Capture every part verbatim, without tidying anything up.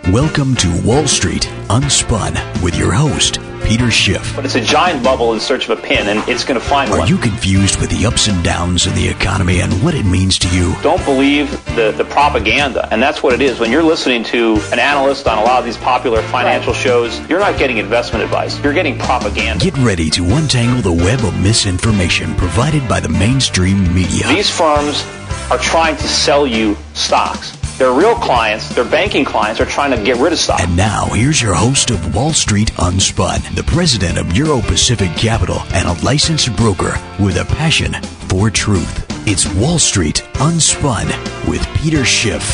Welcome to Wall Street Unspun with your host, Peter Schiff. But it's a giant bubble in search of a pin, and it's going to find Are one. Are you confused with the ups and downs of the economy and what it means to you? Don't believe the, the propaganda, and that's what it is. When you're listening to an analyst on a lot of these popular financial right. shows, you're not getting investment advice. You're getting propaganda. Get ready to untangle the web of misinformation provided by the mainstream media. These firms are trying to sell you stocks. Their real clients, their banking clients, are trying to get rid of stock. And now, here's your host of Wall Street Unspun, the president of Euro Pacific Capital and a licensed broker with a passion for truth. It's Wall Street Unspun with Peter Schiff.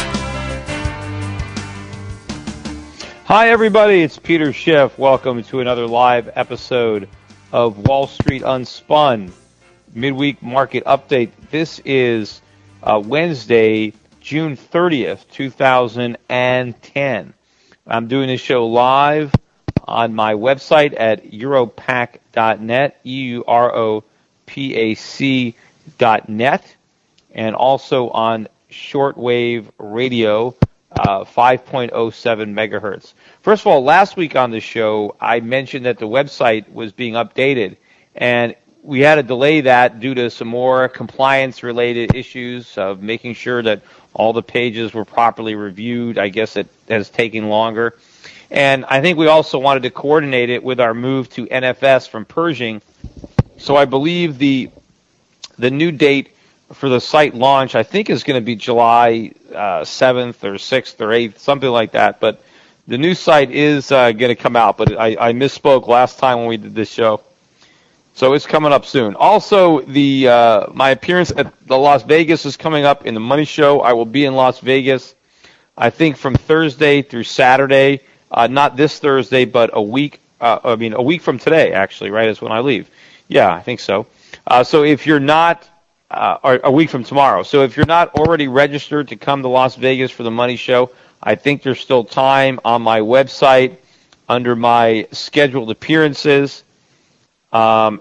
Hi, everybody. It's Peter Schiff. Welcome to another live episode of Wall Street Unspun, midweek market update. This is uh, Wednesday, June thirtieth, two thousand ten. I'm doing this show live on my website at europac dot net, E U R O P A C dot net, and also on shortwave radio, uh, five point oh seven megahertz. First of all, last week on the show, I mentioned that the website was being updated, and we had to delay that due to some more compliance-related issues of making sure that all the pages were properly reviewed. I guess it has taken longer. And I think we also wanted to coordinate it with our move to N F S from Pershing. So I believe the the new date for the site launch, I think, is going to be July uh, seventh or sixth or eighth, something like that. But the new site is uh, going to come out. But I, I misspoke last time when we did this show. So it's coming up soon. Also, the uh, my appearance at the Las Vegas is coming up in the Money Show. I will be in Las Vegas, I think, from Thursday through Saturday. Uh, not this Thursday, but a week. Uh, I mean, a week from today, actually. Right, is when I leave. Yeah, I think so. Uh, so if you're not, uh, or a week from tomorrow. So if you're not already registered to come to Las Vegas for the Money Show, I think there's still time on my website under my scheduled appearances. Um,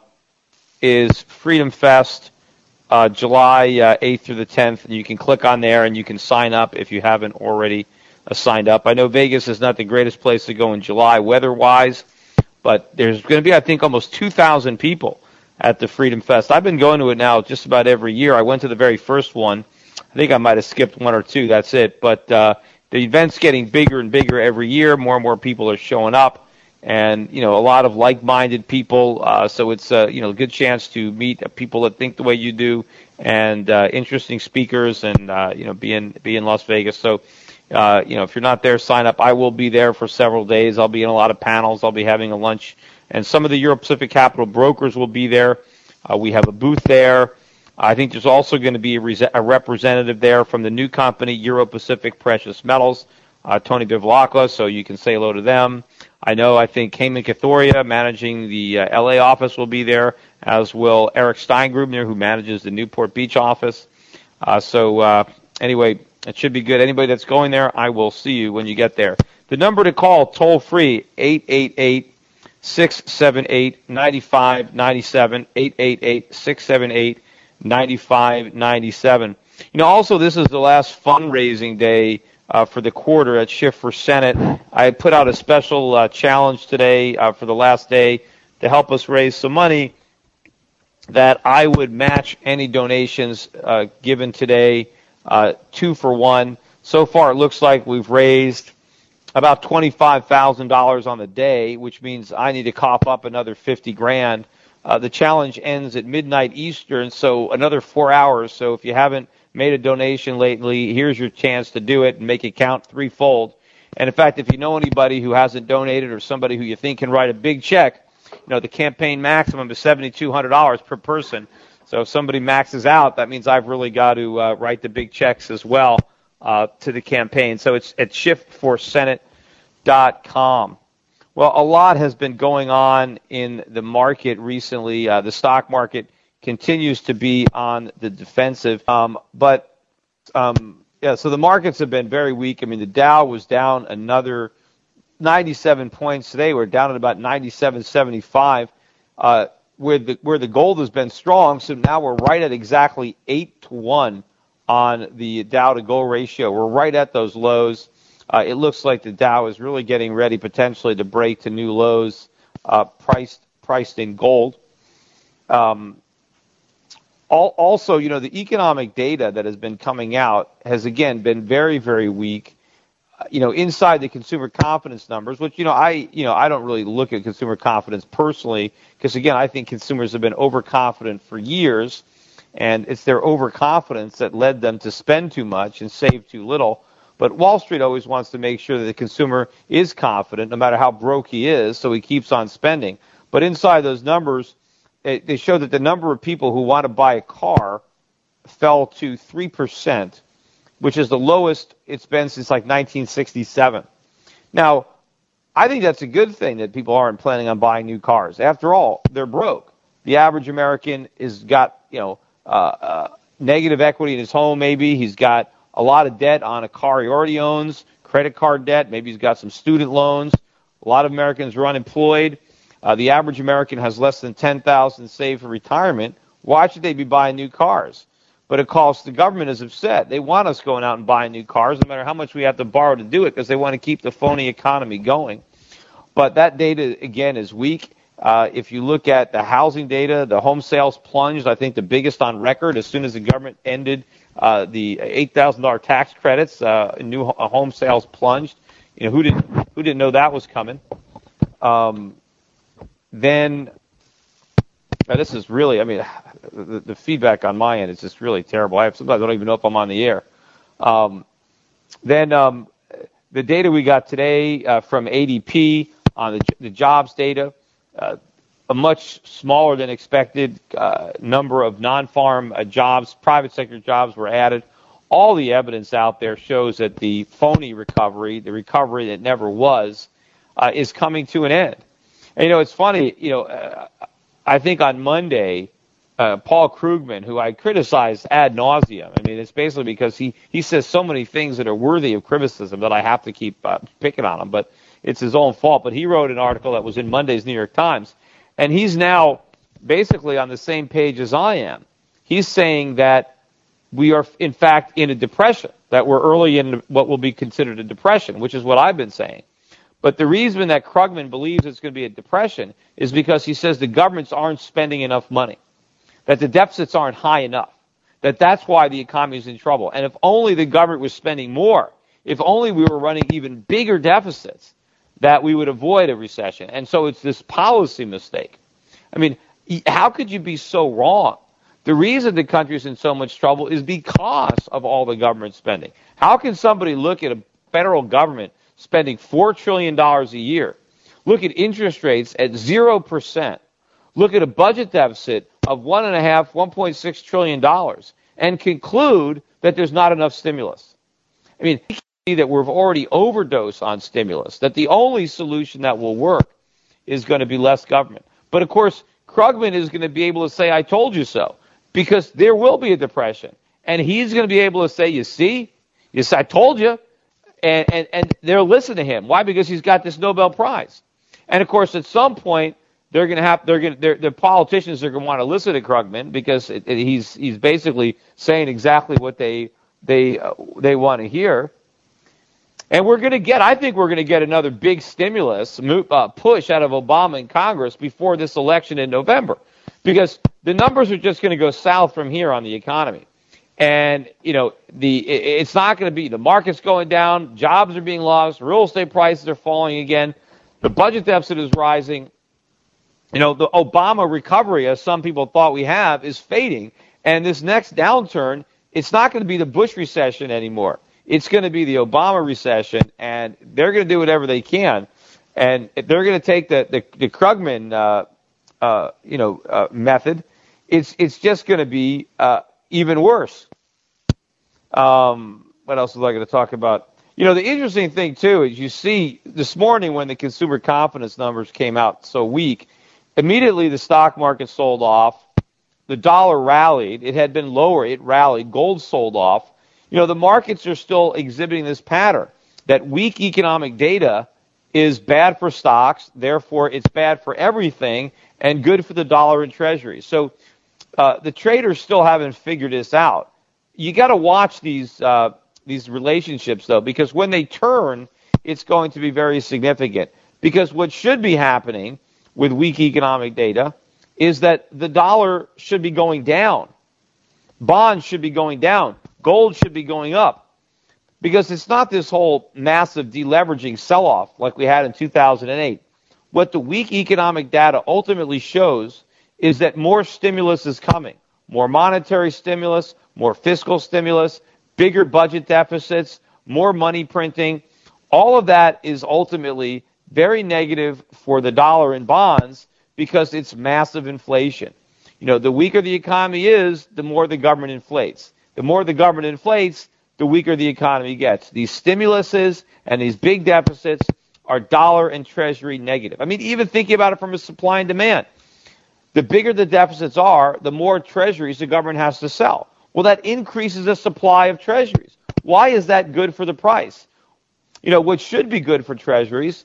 is Freedom Fest, uh, July uh, eighth through the tenth. And you can click on there and you can sign up if you haven't already uh, signed up. I know Vegas is not the greatest place to go in July weather-wise, but there's going to be, I think, almost two thousand people at the Freedom Fest. I've been going to it now just about every year. I went to the very first one. I think I might have skipped one or two. That's it. But uh, the event's getting bigger and bigger every year. More and more people are showing up. And, you know, a lot of like-minded people, uh, so it's, uh, you know, a good chance to meet people that think the way you do and uh, interesting speakers and, uh, you know, be in, be in Las Vegas. So, uh, you know, if you're not there, sign up. I will be there for several days. I'll be in a lot of panels. I'll be having a lunch. And some of the Euro Pacific Capital brokers will be there. Uh, we have a booth there. I think there's also going to be a, re- a representative there from the new company, Euro Pacific Precious Metals, uh, Tony Bivlakla, so you can say hello to them. I know, I think Heyman Cathoria, managing the uh, L A office, will be there, as will Eric Steingrubner, who manages the Newport Beach office. Uh, so, uh, anyway, it should be good. Anybody that's going there, I will see you when you get there. The number to call, toll-free, eight eight eight, six seven eight, nine five nine seven, eight eight eight, six seven eight, nine five nine seven. You know, also, this is the last fundraising day Uh, for the quarter at Schiff for Senate. I put out a special uh, challenge today uh, for the last day to help us raise some money that I would match any donations uh, given today, uh, two for one. So far, it looks like we've raised about twenty-five thousand dollars on the day, which means I need to cough up another fifty grand. Uh, the challenge ends at midnight Eastern, so another four hours. So if you haven't made a donation lately, here's your chance to do it and make it count threefold. And in fact, if you know anybody who hasn't donated or somebody who you think can write a big check, you know, the campaign maximum is seven thousand two hundred dollars per person. So if somebody maxes out, that means I've really got to uh, write the big checks as well uh, to the campaign. So it's at schiff for senate dot com. Well, a lot has been going on in the market recently. Uh, the stock market continues to be on the defensive. Um, but, um, yeah, so the markets have been very weak. I mean, the Dow was down another ninety-seven points today. We're down at about ninety-seven seventy-five, uh, where the where the gold has been strong. So now we're right at exactly eight to one on the Dow to gold ratio. We're right at those lows. Uh, it looks like the Dow is really getting ready potentially to break to new lows, uh, priced priced in gold. Um, also, you know, the economic data that has been coming out has, again, been very, very weak. Uh, you know, inside the consumer confidence numbers, which, you know, I, you know, I don't really look at consumer confidence personally because, again, I think consumers have been overconfident for years, and it's their overconfidence that led them to spend too much and save too little. But Wall Street always wants to make sure that the consumer is confident, no matter how broke he is, so he keeps on spending. But inside those numbers, it, they show that the number of people who want to buy a car fell to three percent, which is the lowest it's been since like nineteen sixty-seven. Now, I think that's a good thing that people aren't planning on buying new cars. After all, they're broke. The average American has got, you know, uh, uh, negative equity in his home maybe. He's got a lot of debt on a car he already owns, credit card debt. Maybe he's got some student loans. A lot of Americans are unemployed. Uh, the average American has less than ten thousand dollars saved for retirement. Why should they be buying new cars? But of course, the government is upset. They want us going out and buying new cars, no matter how much we have to borrow to do it, because they want to keep the phony economy going. But that data, again, is weak. Uh, if you look at the housing data, the home sales plunged, I think the biggest on record, as soon as the government ended uh, the eight thousand dollars tax credits, uh, new home sales plunged. You know, who didn't, who didn't know that was coming? Um, then... Now, this is really, I mean, the, the feedback on my end is just really terrible. I have, sometimes I don't even know if I'm on the air. Um, then um, the data we got today uh, from A D P on the, the jobs data, uh, a much smaller than expected uh, number of non-farm uh, jobs, private sector jobs were added. All the evidence out there shows that the phony recovery, the recovery that never was, uh, is coming to an end. And, you know, it's funny, you know, uh, I think on Monday, uh, Paul Krugman, who I criticize ad nauseum, I mean, it's basically because he, he says so many things that are worthy of criticism that I have to keep uh, picking on him, but it's his own fault. But he wrote an article that was in Monday's New York Times, and he's now basically on the same page as I am. He's saying that we are, in fact, in a depression, that we're early in what will be considered a depression, which is what I've been saying. But the reason that Krugman believes it's going to be a depression is because he says the governments aren't spending enough money, that the deficits aren't high enough, that that's why the economy is in trouble. And if only the government was spending more, if only we were running even bigger deficits, that we would avoid a recession. And so it's this policy mistake. I mean, how could you be so wrong? The reason the country's in so much trouble is because of all the government spending. How can somebody look at a federal government spending four trillion dollars a year, look at interest rates at zero percent, look at a budget deficit of one and a half, one point six trillion dollars, and conclude that there's not enough stimulus? I mean, we can see that we've already overdosed on stimulus, that the only solution that will work is going to be less government. But of course, Krugman is going to be able to say, I told you so, because there will be a depression. And he's going to be able to say, you see, you see, I told you. And, and, and they'll listen to him. Why? Because he's got this Nobel Prize. And of course, at some point, they're going to have, they're going to, the politicians are going to want to listen to Krugman because it, it, he's, he's basically saying exactly what they, they, uh, they want to hear. And we're going to get, I think we're going to get another big stimulus uh, push out of Obama and Congress before this election in November, because the numbers are just going to go south from here on the economy. And, you know, the it's not going to be, the market's going down, jobs are being lost, real estate prices are falling again, the budget deficit is rising. You know, the Obama recovery, as some people thought we have, is fading. And this next downturn, it's not going to be the Bush recession anymore. It's going to be the Obama recession, and they're going to do whatever they can. And if they're going to take the, the, the Krugman, uh, uh, you know, uh, method, it's, it's just going to be uh, even worse. Um, what else was I going to talk about? You know, the interesting thing, too, is you see this morning when the consumer confidence numbers came out so weak, immediately the stock market sold off. The dollar rallied. It had been lower. It rallied. Gold sold off. You know, the markets are still exhibiting this pattern that weak economic data is bad for stocks. Therefore, it's bad for everything and good for the dollar and treasuries. So uh, the traders still haven't figured this out. You got to watch these uh, these relationships, though, because when they turn, it's going to be very significant. Because what should be happening with weak economic data is that the dollar should be going down. Bonds should be going down. Gold should be going up. Because it's not this whole massive deleveraging sell-off like we had in two thousand eight. What the weak economic data ultimately shows is that more stimulus is coming. More monetary stimulus, more fiscal stimulus, bigger budget deficits, more money printing. All of that is ultimately very negative for the dollar and bonds because it's massive inflation. You know, the weaker the economy is, the more the government inflates. The more the government inflates, the weaker the economy gets. These stimuluses and these big deficits are dollar and treasury negative. I mean, even thinking about it from a supply and demand. The bigger the deficits are, the more treasuries the government has to sell. Well, that increases the supply of treasuries. Why is that good for the price? You know, what should be good for treasuries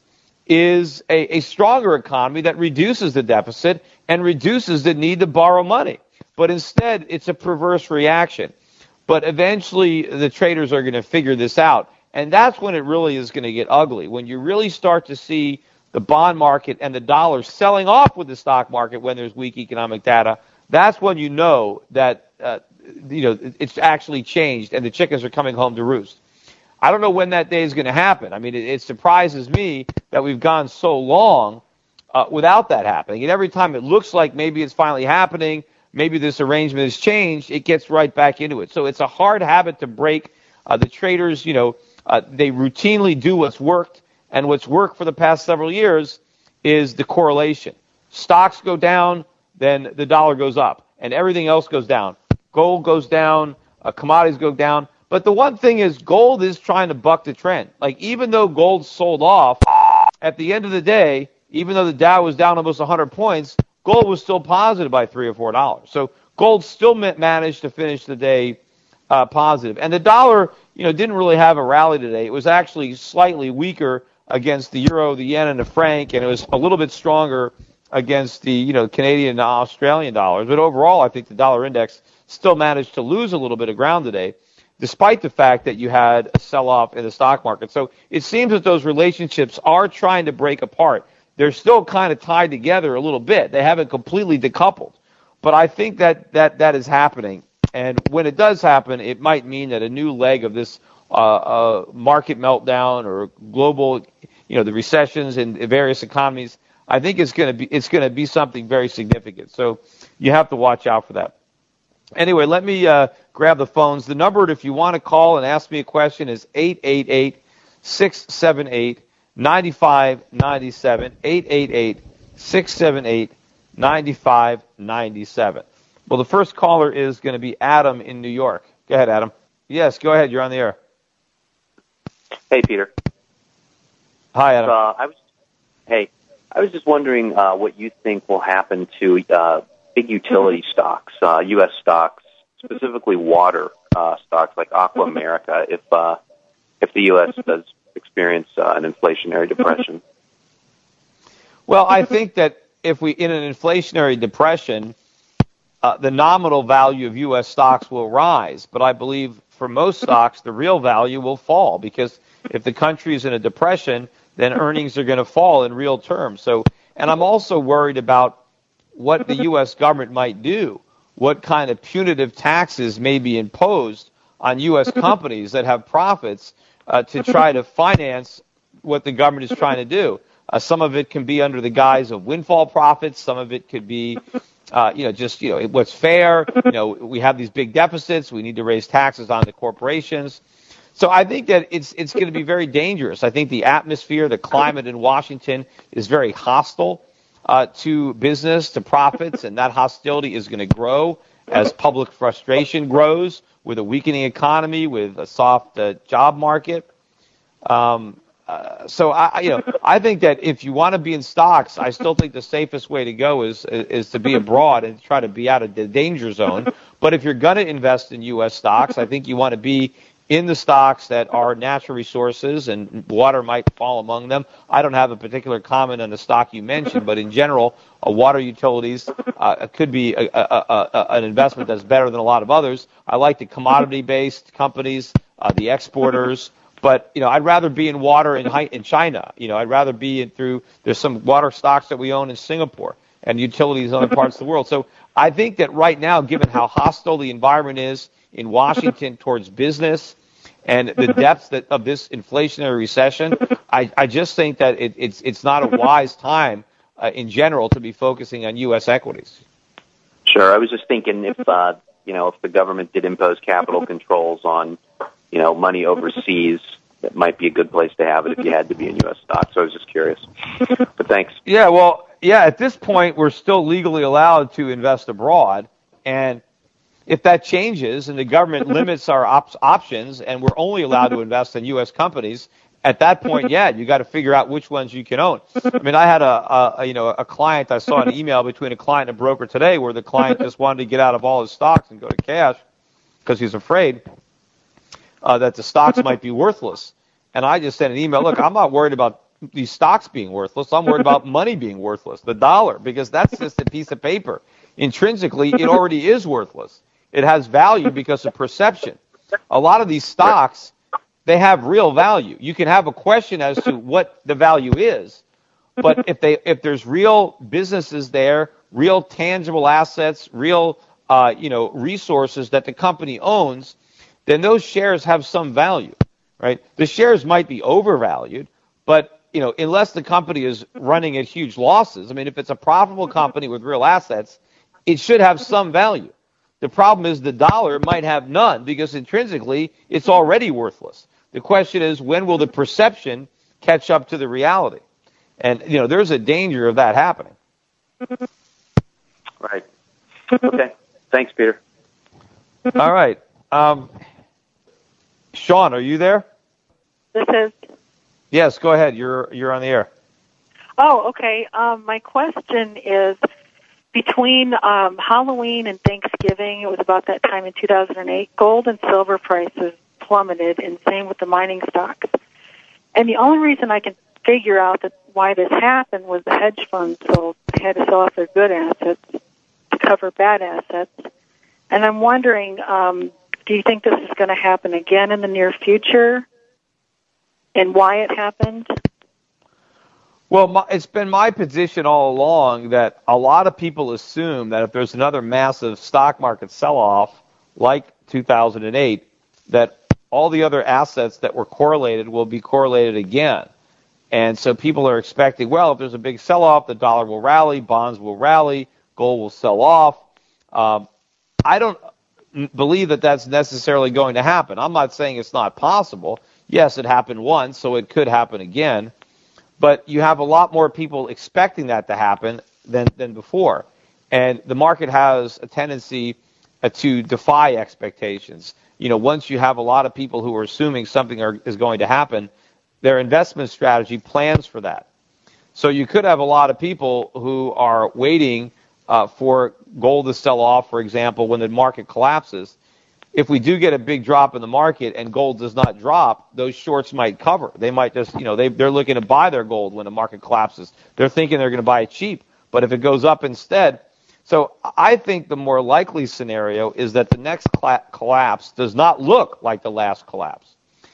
is a, a stronger economy that reduces the deficit and reduces the need to borrow money. But instead, it's a perverse reaction. But eventually, the traders are going to figure this out. And that's when it really is going to get ugly, when you really start to see the bond market and the dollar selling off with the stock market when there's weak economic data. That's when you know that uh, you know it's actually changed and the chickens are coming home to roost. I don't know when that day is going to happen. I mean, it, it surprises me that we've gone so long uh, without that happening. And every time it looks like maybe it's finally happening, maybe this arrangement has changed, it gets right back into it. So it's a hard habit to break. Uh, the traders, you know, uh, they routinely do what's worked. And what's worked for the past several years is the correlation. Stocks go down, then the dollar goes up, and everything else goes down. Gold goes down, uh, commodities go down. But the one thing is gold is trying to buck the trend. Like, even though gold sold off, at the end of the day, even though the Dow was down almost one hundred points, gold was still positive by three or four dollars. So gold still managed to finish the day uh, positive. And the dollar, you know, didn't really have a rally today. It was actually slightly weaker against the euro, the yen, and the franc, and it was a little bit stronger against the, you know, Canadian and Australian dollars. But overall, I think the dollar index still managed to lose a little bit of ground today, despite the fact that you had a sell-off in the stock market. So it seems that those relationships are trying to break apart. They're still kind of tied together a little bit. They haven't completely decoupled. But I think that that, that is happening. And when it does happen, it might mean that a new leg of this uh, uh, market meltdown or global, you know, the recessions in various economies, I think it's going to be it's going to be something very significant. So you have to watch out for that. Anyway, let me uh, grab the phones. The number, if you want to call and ask me a question, is eight eight eight, six seven eight, nine five nine seven, eight eight eight, six seven eight, nine five nine seven. Well, the first caller is going to be Adam in New York. Go ahead, Adam. Yes, go ahead. You're on the air. Hey, Peter. Hi, Adam. Uh, I was, hey, I was just wondering uh, what you think will happen to uh, big utility stocks, uh, U S stocks, specifically water uh, stocks like Aqua America, if uh, if the U S does experience uh, an inflationary depression. Well, I think that if we in an inflationary depression, uh, the nominal value of U S stocks will rise, but I believe for most stocks the real value will fall, because if the country is in a depression, then earnings are going to fall in real terms. So, and I'm also worried about what the U S government might do, what kind of punitive taxes may be imposed on U S companies that have profits uh, to try to finance what the government is trying to do. Uh, some of it can be under the guise of windfall profits. Some of it could be, uh, you know, just, you know, what's fair. You know, we have these big deficits. We need to raise taxes on the corporations. So I think that it's it's going to be very dangerous. I think the atmosphere, the climate in Washington is very hostile uh, to business, to profits, and that hostility is going to grow as public frustration grows with a weakening economy, with a soft uh, job market. Um, uh, so I, you know, I think that if you want to be in stocks, I still think the safest way to go is is to be abroad and try to be out of the danger zone. But if you're going to invest in U S stocks, I think you want to be in the stocks that are natural resources, and water might fall among them. I don't have a particular comment on the stock you mentioned, but in general, uh, water utilities uh, could be a, a, a, a, an investment that's better than a lot of others. I like the commodity-based companies, uh, the exporters, but you know, I'd rather be in water in, in China. You know, I'd rather be in through. There's some water stocks that we own in Singapore and utilities in other parts of the world. So I think that right now, given how hostile the environment is in Washington towards business and the depths that, of this inflationary recession, I, I just think that it, it's it's not a wise time uh, in general to be focusing on U S equities. Sure. I was just thinking if uh, you know if the government did impose capital controls on you know money overseas, that might be a good place to have it if you had to be in U S stocks. So I was just curious. But thanks. Yeah. Well, yeah. At this point, we're still legally allowed to invest abroad, and if that changes and the government limits our op- options and we're only allowed to invest in U S companies, at that point, yeah, you got to figure out which ones you can own. I mean, I had a, a, a you know a client. I saw an email between a client and a broker today where the client just wanted to get out of all his stocks and go to cash because he's afraid uh, that the stocks might be worthless. And I just sent an email. Look, I'm not worried about these stocks being worthless. I'm worried about money being worthless, the dollar, because that's just a piece of paper. Intrinsically, it already is worthless. It has value because of perception. A lot of these stocks, they have real value. You can have a question as to what the value is, but if they if there's real businesses there, real tangible assets, real uh, you know resources that the company owns, then those shares have some value, right? The shares might be overvalued, but you know unless the company is running at huge losses, I mean, if it's a profitable company with real assets, it should have some value. The problem is the dollar might have none because intrinsically it's already worthless. The question is, when will the perception catch up to the reality? And, you know, there's a danger of that happening. Right. Okay. Thanks, Peter. All right. Um, Sean, are you there? This is. Yes, go ahead. You're you're on the air. Oh, okay. Um, my question is, between um, Halloween and Thanksgiving, it was about that time in two thousand eight, gold and silver prices plummeted, and same with the mining stocks. And the only reason I can figure out that why this happened was the hedge funds sold. They had to sell off their good assets to cover bad assets. And I'm wondering, um, do you think this is going to happen again in the near future, and why it happened? Well, my, it's been my position all along that a lot of people assume that if there's another massive stock market sell-off like two thousand eight, that all the other assets that were correlated will be correlated again. And so people are expecting, well, if there's a big sell-off, the dollar will rally, bonds will rally, gold will sell off. Um, I don't believe that that's necessarily going to happen. I'm not saying it's not possible. Yes, it happened once, so it could happen again. But you have a lot more people expecting that to happen than, than before. And the market has a tendency uh, to defy expectations. You know, once you have a lot of people who are assuming something are, is going to happen, their investment strategy plans for that. So you could have a lot of people who are waiting uh, for gold to sell off, for example, when the market collapses. If we do get a big drop in the market and gold does not drop, those shorts might cover. They might just, you know, they, they're looking to buy their gold when the market collapses. They're thinking they're going to buy it cheap. But if it goes up instead, so I think the more likely scenario is that the next cla- collapse does not look like the last collapse.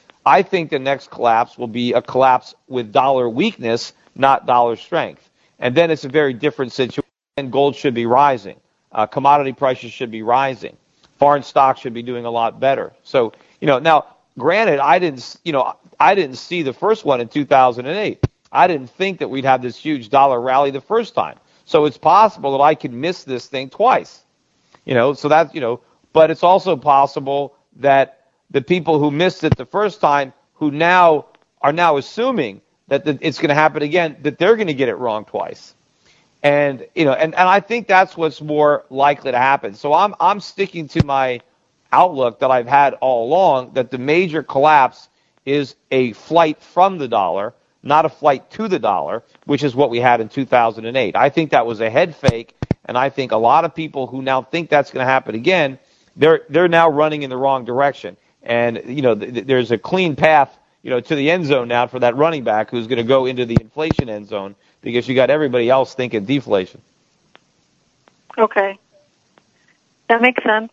I think the next collapse will be a collapse with dollar weakness, not dollar strength. And then it's a very different situation. Gold should be rising. Uh, commodity prices should be rising. Foreign stocks should be doing a lot better. So, you know, now, granted, I didn't, you know, I didn't see the first one in two thousand eight. I didn't think that we'd have this huge dollar rally the first time. So it's possible that I could miss this thing twice. You know, so that's, you know, but it's also possible that the people who missed it the first time, who now are now assuming that the, it's going to happen again, that they're going to get it wrong twice. And, you know, and, and I think that's what's more likely to happen. So I'm I'm sticking to my outlook that I've had all along, that the major collapse is a flight from the dollar, not a flight to the dollar, which is what we had in two thousand eight. I think that was a head fake, and I think a lot of people who now think that's going to happen again, they're they're now running in the wrong direction. And, you know, th- there's a clean path, you know, to the end zone now for that running back who's going to go into the inflation end zone because you got everybody else thinking deflation. Okay. That makes sense.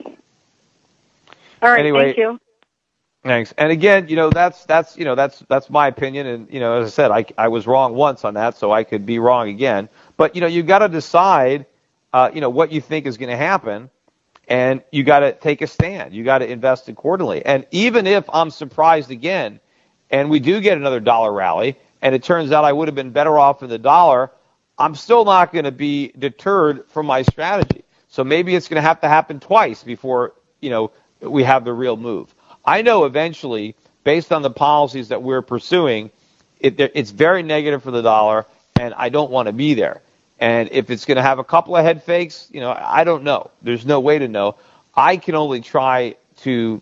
All right, anyway, thank you. Thanks. And again, you know, that's that's you know that's that's my opinion, and you know, as I said, I I was wrong once on that, so I could be wrong again. But you know, you've got to decide, uh, you know, what you think is going to happen, and you got to take a stand. You got to invest accordingly. And even if I'm surprised again, and we do get another dollar rally, and it turns out I would have been better off in the dollar, I'm still not going to be deterred from my strategy. So maybe it's going to have to happen twice before you know we have the real move. I know eventually, based on the policies that we're pursuing, it, it's very negative for the dollar, and I don't want to be there. And if it's going to have a couple of head fakes, you know, I don't know. There's no way to know. I can only try to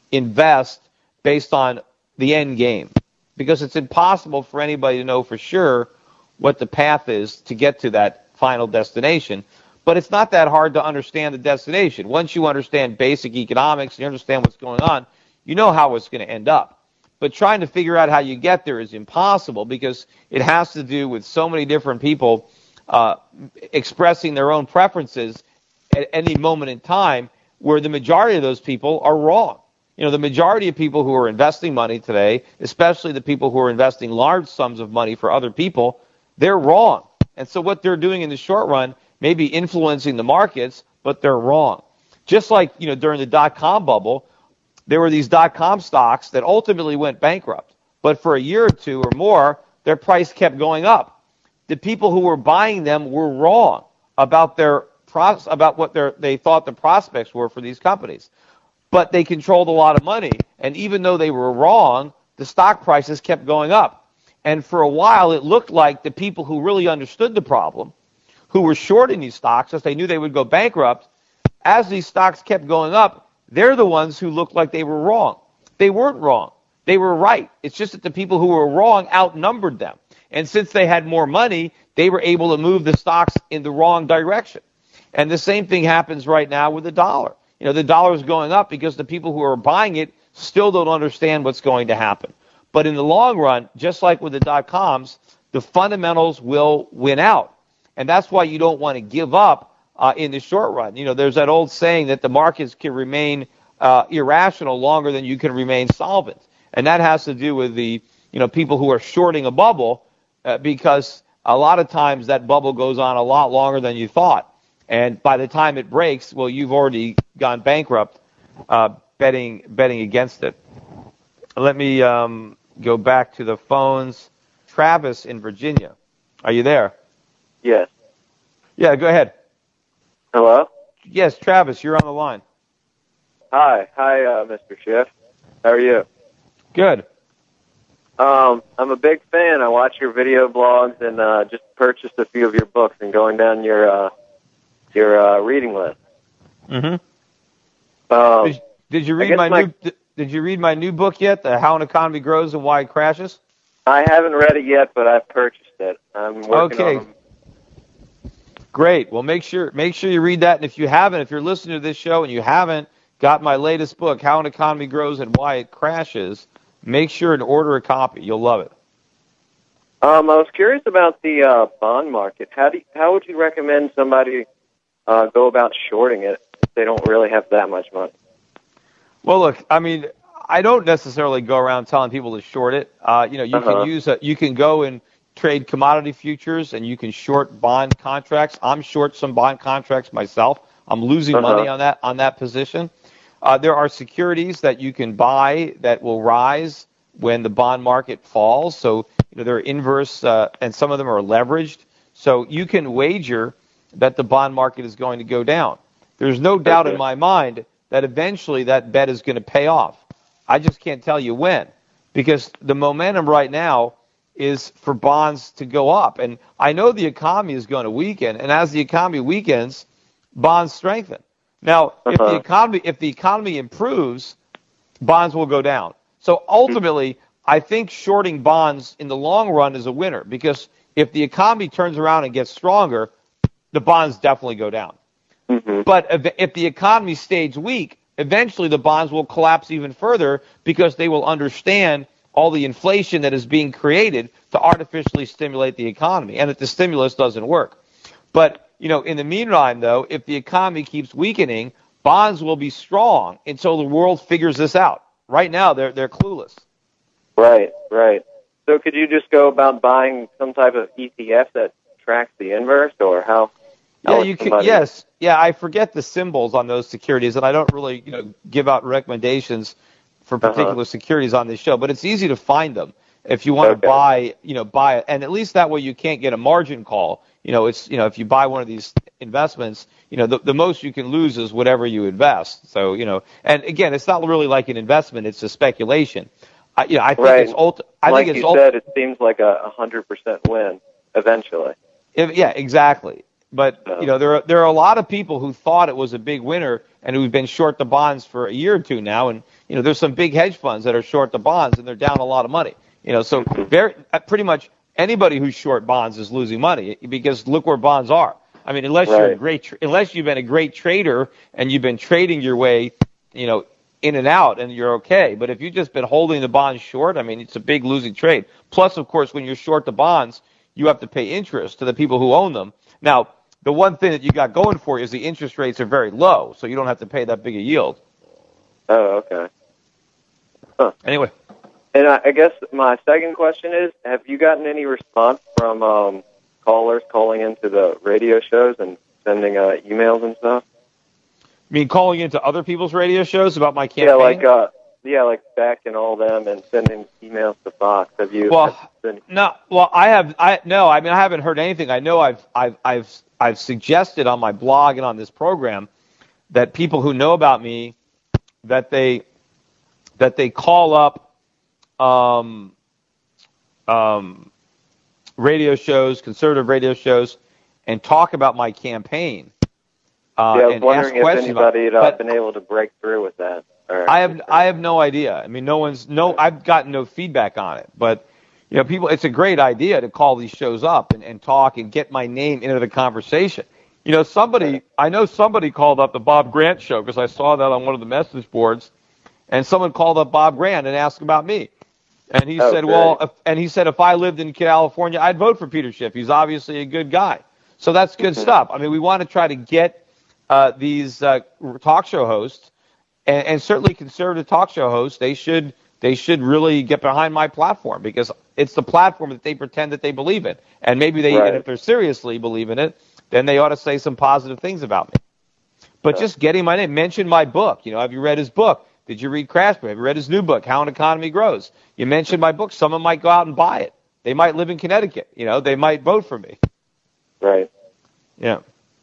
invest based on the end game, because it's impossible for anybody to know for sure what the path is to get to that final destination. But it's not that hard to understand the destination. Once you understand basic economics and you understand what's going on, you know how it's going to end up. But trying to figure out how you get there is impossible, because it has to do with so many different people uh, expressing their own preferences at any moment in time, where the majority of those people are wrong. You know, the majority of people who are investing money today, especially the people who are investing large sums of money for other people, they're wrong. And so what they're doing in the short run may be influencing the markets, but they're wrong. Just like, you know, during the dot-com bubble, there were these dot-com stocks that ultimately went bankrupt. But for a year or two or more, their price kept going up. The people who were buying them were wrong about their pros- about what their, they thought the prospects were for these companies. But they controlled a lot of money, and even though they were wrong, the stock prices kept going up. And for a while, it looked like the people who really understood the problem, who were shorting these stocks as they knew they would go bankrupt, as these stocks kept going up, they're the ones who looked like they were wrong. They weren't wrong. They were right. It's just that the people who were wrong outnumbered them. And since they had more money, they were able to move the stocks in the wrong direction. And the same thing happens right now with the dollar. You know, the dollar is going up because the people who are buying it still don't understand what's going to happen. But in the long run, just like with the dot-coms, the fundamentals will win out. And that's why you don't want to give up Uh, in the short run. You know, there's that old saying that the markets can remain uh, irrational longer than you can remain solvent. And that has to do with the, you know, people who are shorting a bubble uh, because a lot of times that bubble goes on a lot longer than you thought. And by the time it breaks, well, you've already gone bankrupt uh, betting betting against it. Let me um, go back to the phones. Travis in Virginia. Are you there? Yes. Yeah, go ahead. Hello? Yes, Travis, you're on the line. Hi. Hi, uh, Mister Schiff. How are you? Good. Um, I'm a big fan. I watch your video blogs and uh, just purchased a few of your books and going down your uh, your uh, reading list. Mm-hmm. Um, did, did you read my, my new Did you read my new book yet? The How an Economy Grows and Why It Crashes? I haven't read it yet, but I've purchased it. I'm working okay. on them. Great. Well, make sure make sure you read that. And if you haven't, if you're listening to this show and you haven't got my latest book, How an Economy Grows and Why It Crashes, make sure and order a copy. You'll love it. Um, I was curious about the uh, bond market. How do you, how would you recommend somebody uh, go about shorting it if they don't really have that much money? Well, look, I mean, I don't necessarily go around telling people to short it. Uh, you know, you uh-huh. can use a, you can go and trade commodity futures, and you can short bond contracts. I'm short some bond contracts myself. I'm losing uh-huh. money on that on that position. Uh, there are securities that you can buy that will rise when the bond market falls. So you know they're inverse, uh, and some of them are leveraged. So you can wager that the bond market is going to go down. There's no doubt okay. in my mind that eventually that bet is going to pay off. I just can't tell you when, because the momentum right now is for bonds to go up. And I know the economy is going to weaken, and as the economy weakens, bonds strengthen. Now, uh-huh. if the economy if the economy improves, bonds will go down. So ultimately, I think shorting bonds in the long run is a winner, because if the economy turns around and gets stronger, the bonds definitely go down. Mm-hmm. But if, if the economy stays weak, eventually the bonds will collapse even further because they will understand all the inflation that is being created to artificially stimulate the economy, and that the stimulus doesn't work. But, you know, in the meantime, though, if the economy keeps weakening, bonds will be strong until the world figures this out. Right now, they're they're clueless. Right, right. So could you just go about buying some type of E T F that tracks the inverse, or how? how Yeah, you can. Yes, yeah. I forget the symbols on those securities, and I don't really, you know, give out recommendations for particular uh-huh. securities on this show. But it's easy to find them if you want okay. to buy, you know, buy it, and at least that way you can't get a margin call. You know, it's, you know, if you buy one of these investments, you know, the, the most you can lose is whatever you invest. So, you know, and again, it's not really like an investment; it's a speculation. I, you know, I think right. it's ulti- I like think it's you ulti- said, it seems like a hundred percent win eventually. If, yeah, exactly. But so. you know, there are there are a lot of people who thought it was a big winner and who've been short the bonds for a year or two now, and you know, there's some big hedge funds that are short the bonds and they're down a lot of money. You know, so very pretty much anybody who's short bonds is losing money because look where bonds are. I mean, unless right. you're a great, tra- unless you've been a great trader and you've been trading your way, you know, in and out, and you're okay. But if you've just been holding the bonds short, I mean, it's a big losing trade. Plus, of course, when you're short the bonds, you have to pay interest to the people who own them. Now, the one thing that you got going for you is the interest rates are very low, so you don't have to pay that big a yield. Oh, okay. Huh. Anyway. And I, I guess my second question is, have you gotten any response from um, callers calling into the radio shows and sending uh, emails and stuff? I mean, calling into other people's radio shows about my campaign? Yeah, like uh, yeah, like Beck and all them, and sending emails to Fox. Have you? Well, have been... no. Well, I have. I no. I mean, I haven't heard anything. I know I've I've I've I've suggested on my blog and on this program that people who know about me that they that they call up um, um, radio shows, conservative radio shows, and talk about my campaign. Uh, yeah, I was and wondering if anybody had uh, but been able to break through with that. Or I have I have no idea. I mean, no one's no. I've gotten no feedback on it. But you know, people, it's a great idea to call these shows up and, and talk and get my name into the conversation. You know, somebody I know somebody called up the Bob Grant show because I saw that on one of the message boards, and someone called up Bob Grant and asked about me, and he oh, said, great. well, if, and he said if I lived in California, I'd vote for Peter Schiff. He's obviously a good guy. So that's good mm-hmm. stuff. I mean, we want to try to get uh, these uh, talk show hosts. And, and certainly conservative talk show hosts, they should they should really get behind my platform because it's the platform that they pretend that they believe in. And maybe they, right. and if they're seriously believe in it, then they ought to say some positive things about me. But yeah. just getting my name, mention my book. You know, have you read his book? Did you read Crashbook? Have you read his new book, How an Economy Grows? You mentioned my book. Someone might go out and buy it. They might live in Connecticut. You know, they might vote for me. Right. Yeah.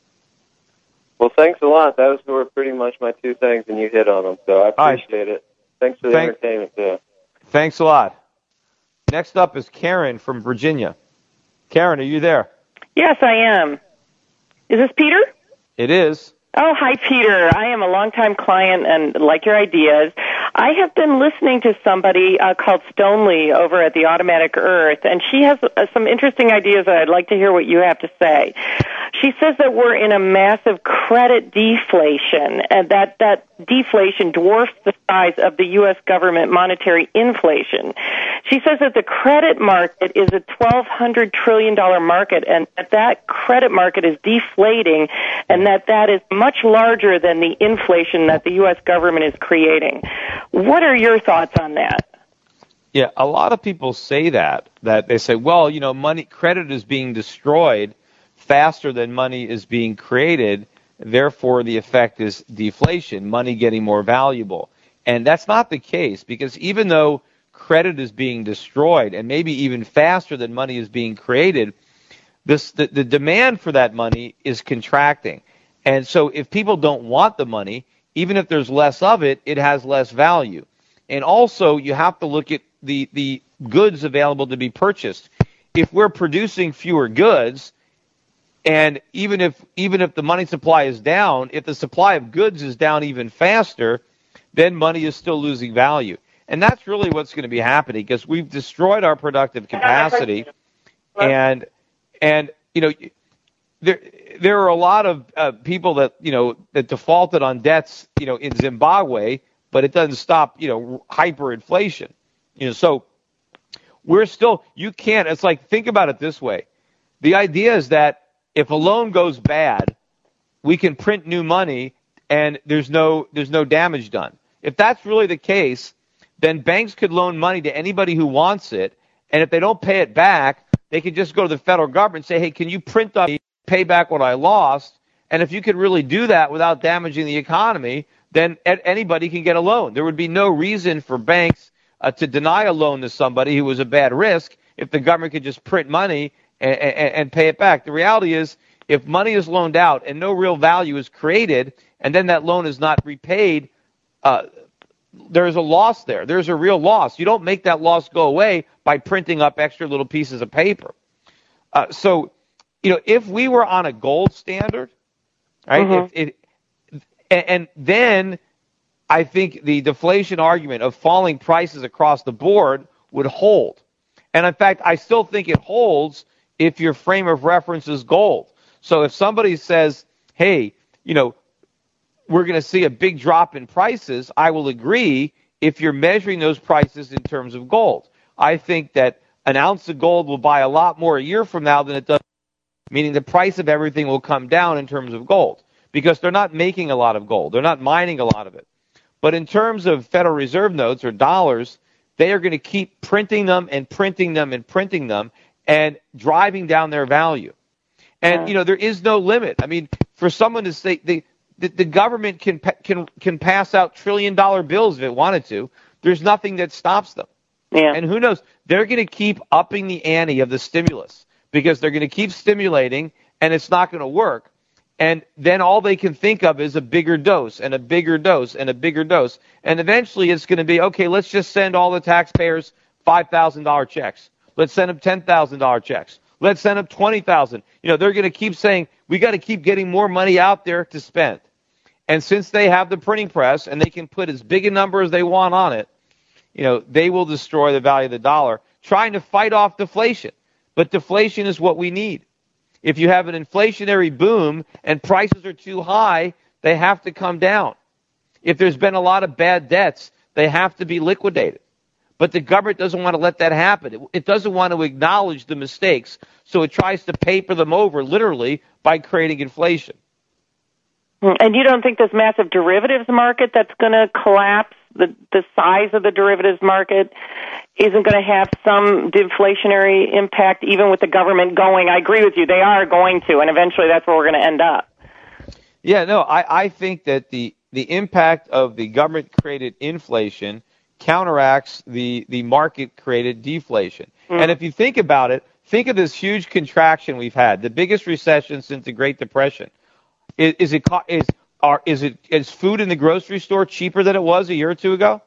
Well, thanks a lot. Those were pretty much my two things, and you hit on them, so I appreciate right. it. Thanks for the Thank, entertainment, too. Thanks a lot. Next up is Karen from Virginia. Karen, are you there? Yes, I am. Is this Peter? It is. Oh, hi, Peter. I am a longtime client and like your ideas. I have been listening to somebody uh, called Stonely over at the Automatic Earth, and she has uh, some interesting ideas that I'd like to hear what you have to say. She says that we're in a massive credit deflation, and that that deflation dwarfs the size of the U S government monetary inflation. She says that the credit market is a twelve hundred trillion dollars market, and that that credit market is deflating, and that that is much larger than the inflation that the U S government is creating. What are your thoughts on that? Yeah, a lot of people say that, that they say, well, you know, money, credit is being destroyed faster than money is being created, therefore the effect is deflation, money getting more valuable. And that's not the case, because even though credit is being destroyed, and maybe even faster than money is being created, this the, the demand for that money is contracting. And so if people don't want the money, even if there's less of it, it has less value. And also, you have to look at the, the goods available to be purchased. If we're producing fewer goods, and even if even if the money supply is down, if the supply of goods is down even faster, then money is still losing value. And that's really what's going to be happening, because we've destroyed our productive capacity. And, and you know, there there are a lot of uh, people that you know that defaulted on debts, you know, in Zimbabwe, but it doesn't stop, you know, hyperinflation. You know, so we're still, you can't, it's like, think about it this way. The idea is that if a loan goes bad, we can print new money and there's no, there's no damage done. If that's really the case, then banks could loan money to anybody who wants it. And if they don't pay it back, they could just go to the federal government and say, hey, can you print on me, pay back what I lost? And if you could really do that without damaging the economy, then anybody can get a loan. There would be no reason for banks uh, to deny a loan to somebody who was a bad risk if the government could just print money and, and, and pay it back. The reality is, if money is loaned out and no real value is created, and then that loan is not repaid, uh, there's a loss there. There's a real loss. You don't make that loss go away by printing up extra little pieces of paper. Uh, so, you know, if we were on a gold standard, right, Mm-hmm. if, if and then I think the deflation argument of falling prices across the board would hold. And in fact, I still think it holds if your frame of reference is gold. So if somebody says, hey, you know, we're going to see a big drop in prices, I will agree if you're measuring those prices in terms of gold. I think that an ounce of gold will buy a lot more a year from now than it does, meaning the price of everything will come down in terms of gold, because they're not making a lot of gold. They're not mining a lot of it. But in terms of Federal Reserve notes or dollars, they are going to keep printing them and printing them and printing them and driving down their value. And, yeah. you know, there is no limit. I mean, for someone to say the, the, the government can, can, can pass out trillion dollar bills if it wanted to. There's nothing that stops them. Yeah. And who knows? They're going to keep upping the ante of the stimulus because they're going to keep stimulating and it's not going to work. And then all they can think of is a bigger dose and a bigger dose and a bigger dose. And eventually it's going to be, okay, let's just send all the taxpayers five thousand dollars checks. Let's send them ten thousand dollars checks. Let's send them twenty thousand dollars. You know, they're going to keep saying, we got to keep getting more money out there to spend. And since they have the printing press and they can put as big a number as they want on it, you know, they will destroy the value of the dollar, trying to fight off deflation. But deflation is what we need. If you have an inflationary boom and prices are too high, they have to come down. If there's been a lot of bad debts, they have to be liquidated. But the government doesn't want to let that happen. It, it doesn't want to acknowledge the mistakes, so it tries to paper them over, literally, by creating inflation. And you don't think this massive derivatives market that's going to collapse, the, the size of the derivatives market, isn't going to have some deflationary impact even with the government going? I agree with you. They are going to, and eventually that's where we're going to end up. Yeah, no, I, I think that the, the impact of the government-created inflation counteracts the, the market-created deflation. Mm. And if you think about it, think of this huge contraction we've had, the biggest recession since the Great Depression. Is, is it is are is it is food in the grocery store cheaper than it was a year or two ago?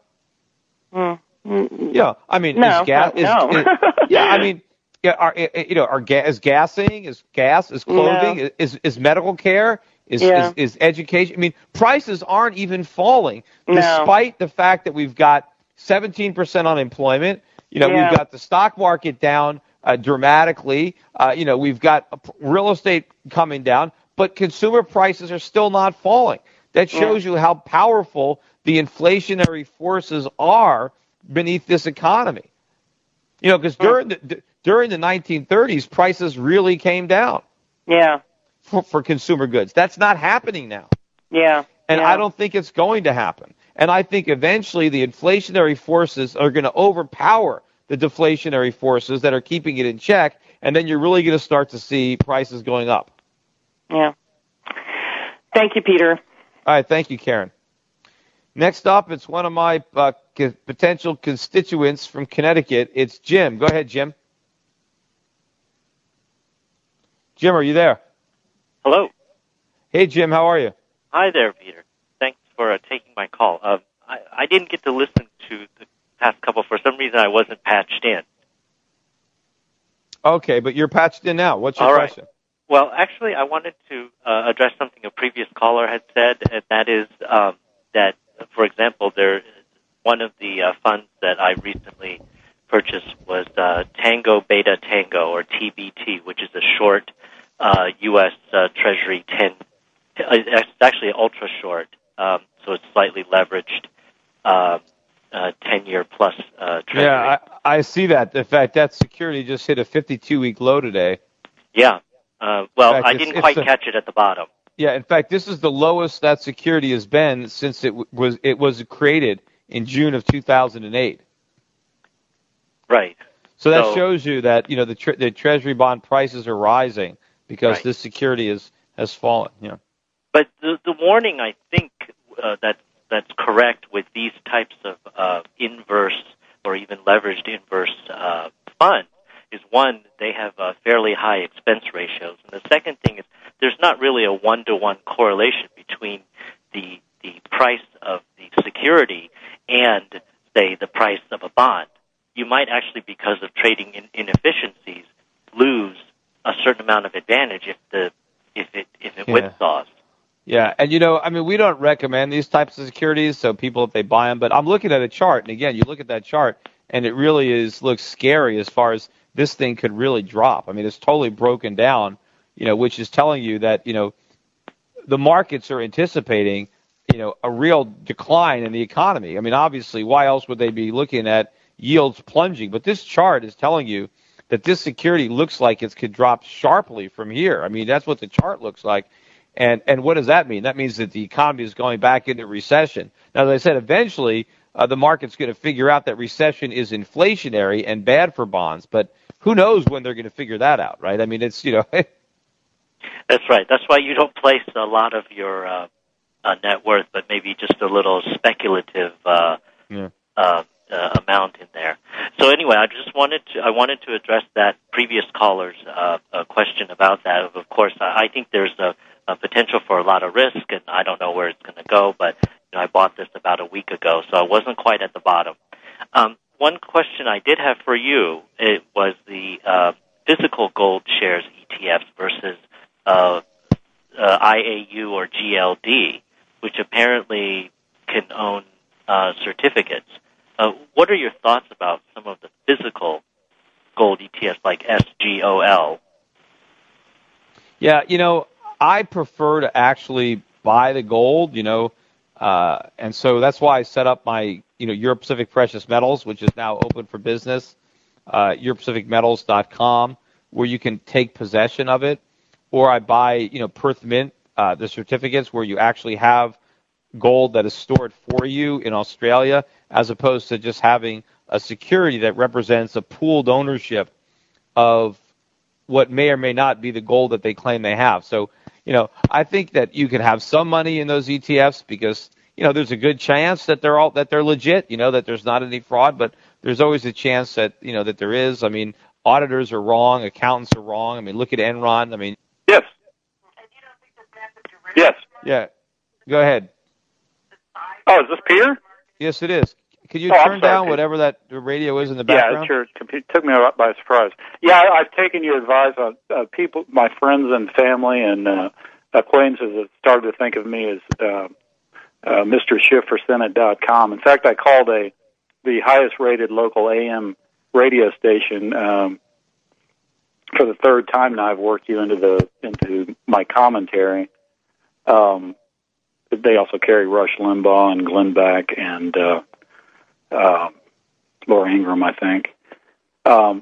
Mm. Yeah, I mean, no, is gas? no. Is, is, yeah, I mean, yeah, are, you know, are gas is gassing? Is gas? Is clothing? No. Is is medical care? Is, yeah. is is education? I mean, prices aren't even falling, no. despite the fact that we've got seventeen percent unemployment. You know, yeah. we've got the stock market down uh, dramatically. Uh, you know, we've got real estate coming down, but consumer prices are still not falling. That shows yeah. you how powerful the inflationary forces are beneath this economy. You know, because during the during the nineteen thirties, prices really came down. Yeah. For, for consumer goods. That's not happening now. Yeah. And yeah. I don't think it's going to happen. And I think eventually the inflationary forces are going to overpower the deflationary forces that are keeping it in check, and then you're really going to start to see prices going up. Yeah. Thank you, Peter. All right, thank you, Karen. Next up, it's one of my uh, co- potential constituents from Connecticut. It's Jim. Go ahead, Jim. Jim, are you there? Hello. Hey, Jim, how are you? Hi there, Peter. Thanks for uh, taking my call. Uh, I, I didn't get to listen to the past couple. For some reason, I wasn't patched in. Okay, but you're patched in now. What's your All question? Right. Well, actually, I wanted to uh, address something a previous caller had said, and that is um, that, for example, there one of the uh, funds that I recently purchased was uh, Tango Beta Tango, or T B T, which is a short uh, U S Uh, Treasury ten. It's actually ultra short, um, so it's slightly leveraged. Uh, uh, ten-year plus uh, Treasury. Yeah, I, I see that. In fact, that security just hit a fifty-two week low today. Yeah. Uh, well, fact, I it's- didn't it's quite a- catch it at the bottom. Yeah, in fact, this is the lowest that security has been since it w- was it was created in June of two thousand eight. Right. So that So- shows you that you know the tre- the Treasury bond prices are rising because Right. this security is has fallen. You know. But the, the warning, I think, uh, that that's correct with these types of uh, inverse or even leveraged inverse uh, funds is, one, they have uh, fairly high expense ratios. And the second thing is there's not really a one-to-one correlation between the the price of the security and, say, the price of a bond. You might actually, because of trading in, inefficiencies, lose a certain amount of advantage if the if it if it Yeah. whipsaws. Yeah, and you know, I mean, we don't recommend these types of securities, so people, if they buy them, but I'm looking at a chart, and again, you look at that chart, and it really is looks scary as far as this thing could really drop. I mean, it's totally broken down, you know, which is telling you that, you know, the markets are anticipating, you know, a real decline in the economy. I mean, obviously, why else would they be looking at yields plunging? But this chart is telling you that this security looks like it could drop sharply from here. I mean, that's what the chart looks like. And and what does that mean? That means that the economy is going back into recession. Now, as I said, eventually uh, the market's going to figure out that recession is inflationary and bad for bonds. But who knows when they're going to figure that out, right? I mean, it's, you know. That's right. That's why you don't place a lot of your uh, uh, net worth, but maybe just a little speculative uh, Yeah. uh, uh, amount in there. So anyway, I just wanted to I wanted to address that previous caller's uh, uh, question about that. Of course, I, I think there's a, a potential for a lot of risk, and I don't know where it's going to go. But you know, I bought this about a week ago, so I wasn't quite at the bottom. Um, one question I did have for you it was the uh, physical gold shares E T Fs versus uh, uh, I A U or G L D, which apparently can own uh, certificates. Uh, what are your thoughts about some of the physical gold E T Fs like S G O L? Yeah, you know, I prefer to actually buy the gold, you know, uh, and so that's why I set up my, you know, Euro Pacific Precious Metals, which is now open for business, uh, euro pacific metals dot com, where you can take possession of it, or I buy, you know, Perth Mint, uh, the certificates where you actually have gold that is stored for you in Australia, as opposed to just having a security that represents a pooled ownership of what may or may not be the gold that they claim they have. So, you know, I think that you can have some money in those E T Fs because, you know, there's a good chance that they're all that they're legit, you know, that there's not any fraud, but there's always a chance that, you know, that there is. I mean, auditors are wrong, accountants are wrong. I mean, look at Enron. I mean, Yes. Yes. yeah. Go ahead. Oh, is this Peter? Yes, it is. Could you Oh, I'm turn sorry, down Pete. whatever that radio is in the Yeah, background? it's your computer. Took me by surprise. Yeah, I, I've taken your advice on uh, people, my friends and family and uh, acquaintances have started to think of me as uh, uh, Mister Schiff for Senate dot com. In fact, I called a the highest rated local A M radio station um, for the third time now. I've worked you into the into my commentary. Um, they also carry Rush Limbaugh and Glenn Beck and uh, uh, Laura Ingraham, I think. Um,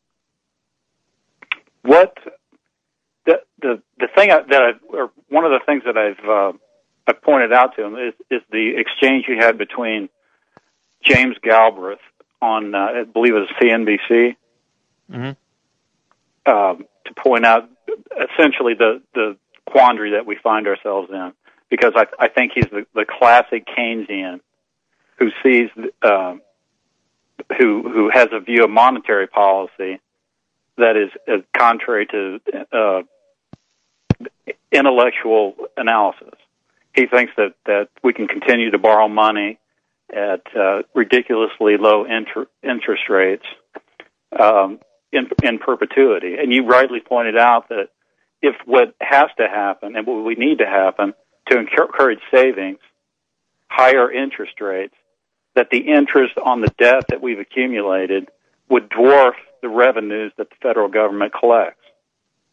what the the the thing I, that I, or one of the things that I've uh, I pointed out to him is is the exchange you had between James Galbraith on uh, I believe it was C N B C Mm-hmm. um, to point out essentially the the quandary that we find ourselves in, because I I think he's the, the classic Keynesian who sees uh, who who has a view of monetary policy that is, is contrary to uh, intellectual analysis. He thinks that, that we can continue to borrow money at uh, ridiculously low inter- interest rates um, in, in perpetuity. And you rightly pointed out that if what has to happen and what we need to happen to encourage savings, higher interest rates, that the interest on the debt that we've accumulated would dwarf the revenues that the federal government collects.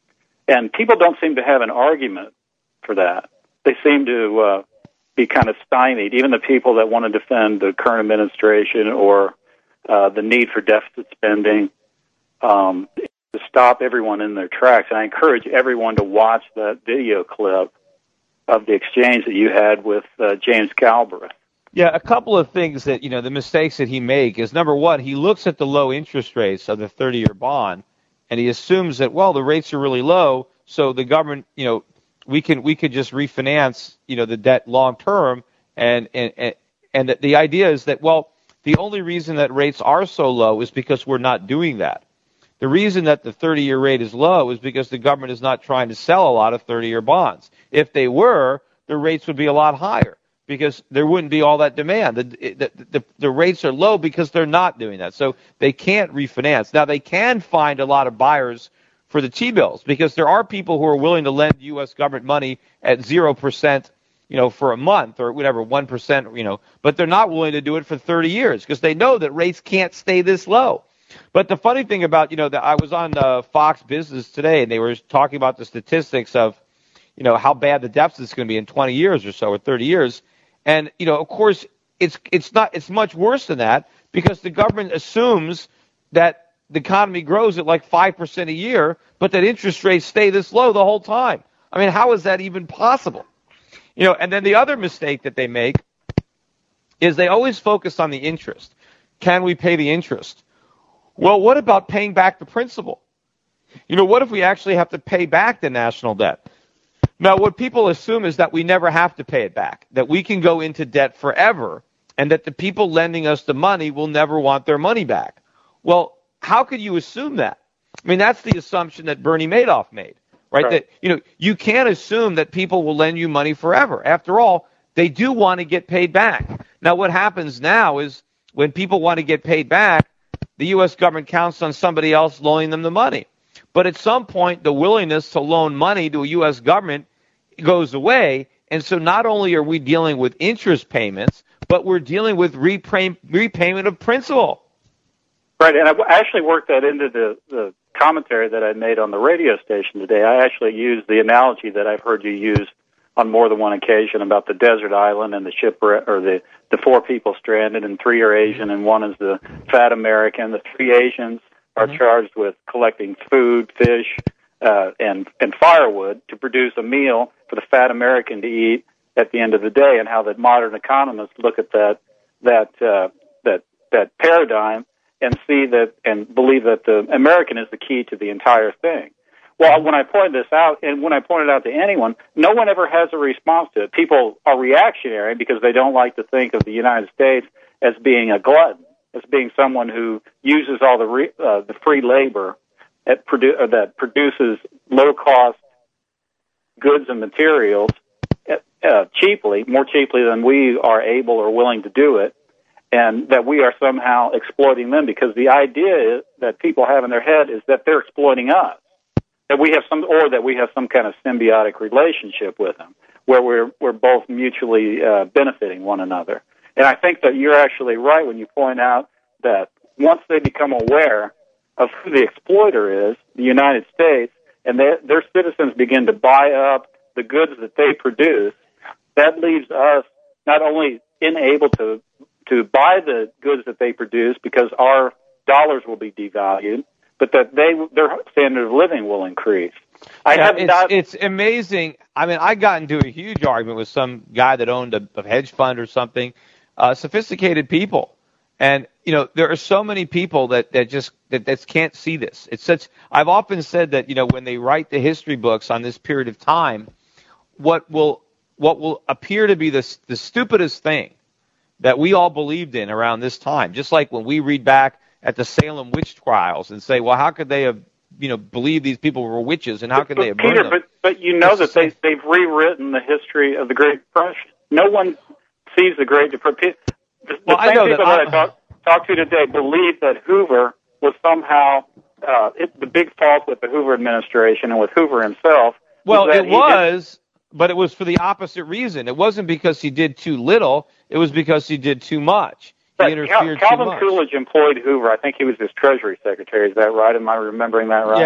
And people don't seem to have an argument for that. They seem to uh, be kind of stymied, even the people that want to defend the current administration or uh, the need for deficit spending, um, to stop everyone in their tracks. And I encourage everyone to watch that video clip of the exchange that you had with uh, James Galbraith. Yeah, a couple of things that, you know, the mistakes that he make is, number one, he looks at the low interest rates of the thirty-year bond, and he assumes that, well, the rates are really low, so the government, you know, we can we could just refinance, you know, the debt long term, and and and, and the, the idea is that, well, the only reason that rates are so low is because we're not doing that. The reason that the thirty-year rate is low is because the government is not trying to sell a lot of thirty-year bonds. If they were, the rates would be a lot higher, because there wouldn't be all that demand. The, the, the, the rates are low because they're not doing that. So they can't refinance. Now, they can find a lot of buyers for the T-bills, because there are people who are willing to lend U S government money at zero percent, you know, for a month or whatever, one percent, you know, but they're not willing to do it for thirty years because they know that rates can't stay this low. But the funny thing about, you know, that I was on uh, Fox Business today, and they were talking about the statistics of, you know, how bad the deficit is going to be in twenty years or so, or thirty years. And, you know, of course, it's it's not it's much worse than that, because the government assumes that the economy grows at like five percent a year, but that interest rates stay this low the whole time. I mean, how is that even possible? You know, and then the other mistake that they make is they always focus on the interest. Can we pay the interest? Well, what about paying back the principal? You know, what if we actually have to pay back the national debt? Now, what people assume is that we never have to pay it back, that we can go into debt forever, and that the people lending us the money will never want their money back. Well, how could you assume that? I mean, that's the assumption that Bernie Madoff made, right? right? That, you know, you can't assume that people will lend you money forever. After all, they do want to get paid back. Now, what happens now is when people want to get paid back, the U S government counts on somebody else loaning them the money. But at some point, the willingness to loan money to a U S government goes away, and so not only are we dealing with interest payments, but we're dealing with repay- repayment of principal. Right, and I actually worked that into the, the commentary that I made on the radio station today. I actually used the analogy that I've heard you use on more than one occasion about the desert island and the shipwreck, or the, the four people stranded, and three are Asian and one is the fat American. The three Asians are mm-hmm. charged with collecting food, fish, uh, and, and firewood to produce a meal for the fat American to eat at the end of the day, and how the modern economists look at that, that, uh, that, that paradigm and see that, and believe that the American is the key to the entire thing. Well, when I point this out, and when I point it out to anyone, no one ever has a response to it. People are reactionary because they don't like to think of the United States as being a glutton, as being someone who uses all the re, uh, the free labor that, produ- uh, that produces low-cost goods and materials uh, cheaply, more cheaply than we are able or willing to do it, and that we are somehow exploiting them, because the idea is, that people have in their head is that they're exploiting us. That we have some, or that we have some kind of symbiotic relationship with them, where we're we're both mutually uh, benefiting one another. And I think that you're actually right when you point out that once they become aware of who the exploiter is, the United States, and they, their citizens begin to buy up the goods that they produce, that leaves us not only unable to to buy the goods that they produce because our dollars will be devalued, but that they their standard of living will increase. I yeah, have it's, not. It's amazing. I mean, I got into a huge argument with some guy that owned a, a hedge fund or something. Uh, sophisticated people, and you know, there are so many people that, that just that, that can't see this. It's such. I've often said that, you know, when they write the history books on this period of time, what will what will appear to be the the stupidest thing that we all believed in around this time, just like when we read back at the Salem witch trials and say, well, how could they have, you know, believed these people were witches, and how could but, they have Peter, burned them? But, but you know it's that they, they've rewritten the history of the Great Depression. No one sees the Great Depression. The, well, the I same know people that, that I talk, talk to today believe that Hoover was somehow uh, it, the big fault with the Hoover administration and with Hoover himself. Well, was it was, but it was for the opposite reason. It wasn't because he did too little. It was because he did too much. He Right. Cal- interfered Calvin too much. Coolidge employed Hoover. I think he was his Treasury Secretary. Is that right? Am I remembering that right? Yeah,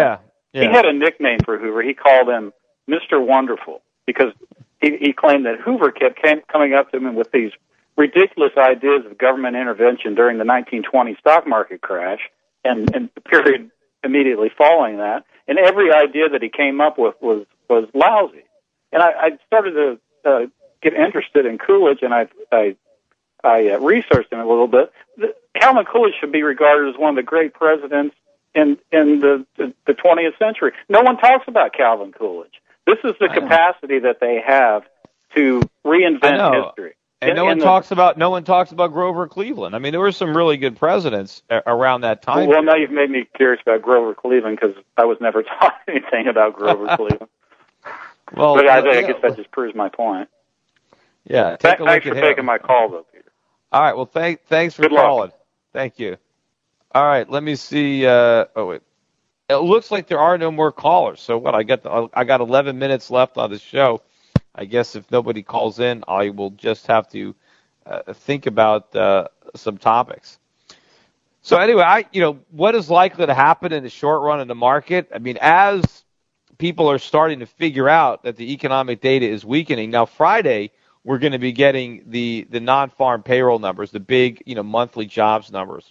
Yeah. He had a nickname for Hoover. He called him Mister Wonderful because he, he claimed that Hoover kept came, coming up to him with these ridiculous ideas of government intervention during the nineteen twenty stock market crash and, and the period immediately following that. And every idea that he came up with was, was lousy. And I, I started to uh, get interested in Coolidge, and I, I, I uh, researched him a little bit. The, Calvin Coolidge should be regarded as one of the great presidents in in the, the, the twentieth century. No one talks about Calvin Coolidge. This is the capacity that they have to reinvent history. And in, no one the, talks about no one talks about Grover Cleveland. I mean, there were some really good presidents a- around that time. Well, now you've made me curious about Grover Cleveland because I was never taught anything about Grover Cleveland. Well, but I, yeah, I guess that just proves my point. Yeah. Take Th- a thanks look for at him. taking my call, though, Peter. All right. Well, thank thanks for Good luck. calling. Thank you. All right. Let me see. Uh, oh wait. It looks like there are no more callers. So what? I got the, I got eleven minutes left on the show. I guess if nobody calls in, I will just have to uh, think about uh, some topics. So anyway, I you know what is likely to happen in the short run in the market? I mean, as people are starting to figure out that the economic data is weakening. Now, Friday we're going to be getting the the non-farm payroll numbers, the big you know monthly jobs numbers,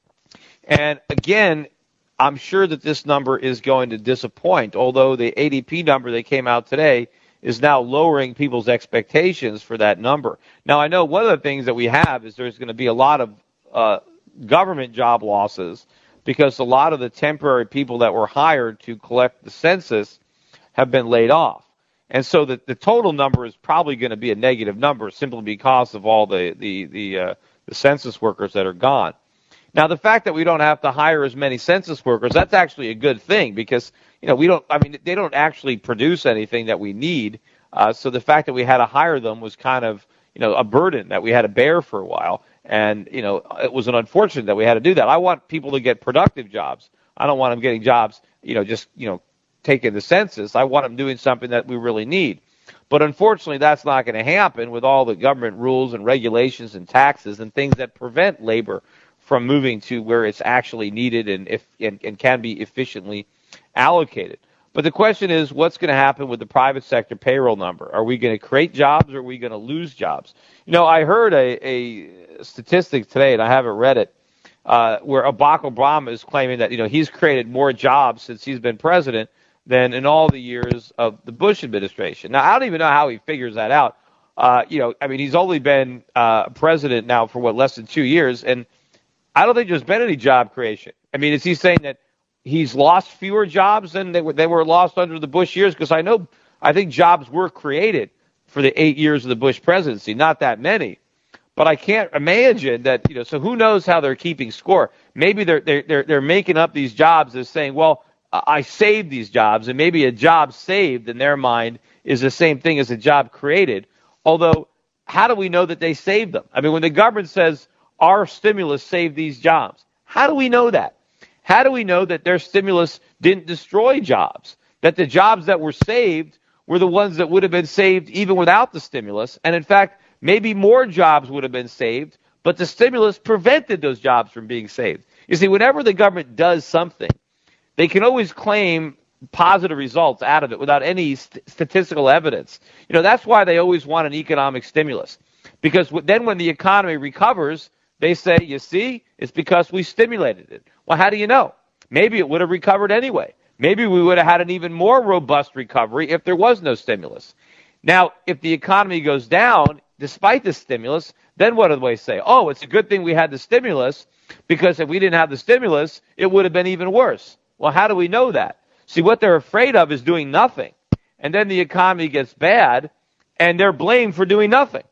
and again, I'm sure that this number is going to disappoint, although the A D P number that came out today is now lowering people's expectations for that number. Now, I know one of the things that we have is there's going to be a lot of uh, government job losses because a lot of the temporary people that were hired to collect the census have been laid off. And so the, the total number is probably going to be a negative number simply because of all the, the, the, uh, the census workers that are gone. Now, the fact that we don't have to hire as many census workers, that's actually a good thing because, you know, we don't, I mean, they don't actually produce anything that we need. Uh, so the fact that we had to hire them was kind of, you know, a burden that we had to bear for a while. And, you know, it was an unfortunate that we had to do that. I want people to get productive jobs. I don't want them getting jobs, you know, just, you know, taking the census. I want them doing something that we really need. But unfortunately, that's not going to happen with all the government rules and regulations and taxes and things that prevent labor from moving to where it's actually needed and, if, and, and can be efficiently allocated. But the question is, what's going to happen with the private sector payroll number? Are we going to create jobs or are we going to lose jobs? You know, I heard a, a statistic today, and I haven't read it, uh, where Barack Obama is claiming that, you know, he's created more jobs since he's been president than in all the years of the Bush administration. Now, I don't even know how he figures that out. Uh, you know, I mean, he's only been uh, president now for, what, less than two years, and I don't think there's been any job creation. I mean, is he saying that he's lost fewer jobs than they were, they were lost under the Bush years? Because I know, I think jobs were created for the eight years of the Bush presidency, not that many. But I can't imagine that, you know, so who knows how they're keeping score? Maybe they're, they're, they're, they're making up these jobs as saying, well, I saved these jobs, and maybe a job saved in their mind is the same thing as a job created. Although, how do we know that they saved them? I mean, when the government says our stimulus saved these jobs, how do we know that? How do we know that their stimulus didn't destroy jobs? That the jobs that were saved were the ones that would have been saved even without the stimulus? And in fact, maybe more jobs would have been saved, but the stimulus prevented those jobs from being saved. You see, whenever the government does something, they can always claim positive results out of it without any st- statistical evidence. You know, that's why they always want an economic stimulus. Because w- then when the economy recovers, they say, you see, it's because we stimulated it. Well, how do you know? Maybe it would have recovered anyway. Maybe we would have had an even more robust recovery if there was no stimulus. Now, if the economy goes down, despite the stimulus, then what do they say? Oh, it's a good thing we had the stimulus, because if we didn't have the stimulus, it would have been even worse. Well, how do we know that? See, what they're afraid of is doing nothing. And then the economy gets bad, and they're blamed for doing nothing.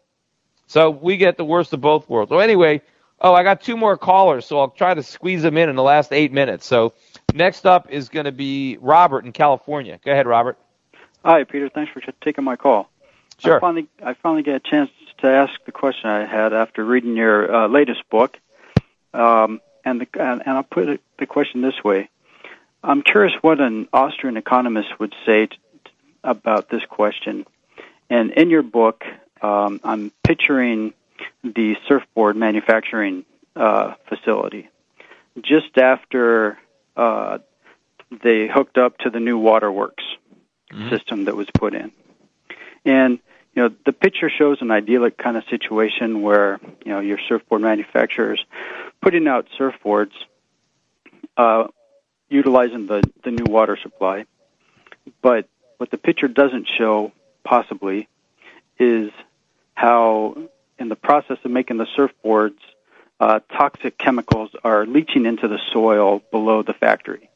So we get the worst of both worlds. So anyway, oh, I got two more callers, so I'll try to squeeze them in in the last eight minutes. So next up is going to be Robert in California. Go ahead, Robert. Hi, Peter. Thanks for taking my call. Sure. I finally, I finally get a chance to ask the question I had after reading your uh, latest book. Um, and, the, and, and I'll put it, the question this way. I'm curious what an Austrian economist would say t- about this question. And in your book, um, I'm picturing the surfboard manufacturing uh, facility. Just after uh, they hooked up to the new waterworks mm-hmm. system that was put in. And, you know, the picture shows an idyllic kind of situation where, you know, your surfboard manufacturers putting out surfboards, uh, utilizing the, the new water supply. But what the picture doesn't show, possibly, is how, in the process of making the surfboards, uh, toxic chemicals are leaching into the soil below the factory.